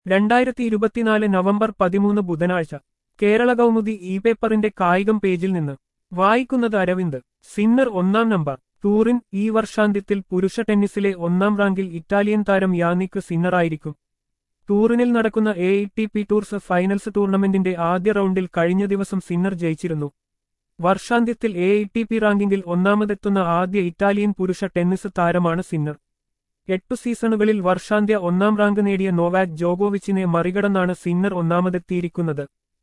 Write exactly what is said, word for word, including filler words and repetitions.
രണ്ടായിരത്തി ഇരുപത്തിനാല് നവംബർ പതിമൂന്ന് ബുധനാഴ്ച കേരള കൗമുദി ഇ പേപ്പറിന്റെ കായികം പേജിൽ നിന്ന് വായിക്കുന്നത് അരവിന്ദ്. സിന്നർ ഒന്നാം നമ്പർ. ടൂറിൻ ഈ വർഷാന്ത്യത്തിൽ പുരുഷ ടെന്നീസിലെ ഒന്നാം റാങ്കിൽ ഇറ്റാലിയൻ താരം യാനിക് സിന്നറായിരിക്കും. ടൂറിനിൽ നടക്കുന്ന A T P tours finals ടൂർണമെന്റിന്റെ ആദ്യ റൗണ്ടിൽ കഴിഞ്ഞ ദിവസം സിന്നർ ജയിച്ചിരുന്നു. വർഷാന്ത്യത്തിൽ എ ടി പി റാങ്കിങ്ങിൽ ഒന്നാമതെത്തുന്ന ആദ്യ ഇറ്റാലിയൻ പുരുഷ ടെന്നീസ് താരമാണ് സിന്നർ. എട്ടു സീസണുകളിൽ വർഷാന്ത്യ ഒന്നാം റാങ്ക് നേടിയ നൊവാക് ജോകോവിച്ചിനെ മറികടന്നാണ് സിന്നർ ഒന്നാമതെത്തിയിരിക്കുന്നത്.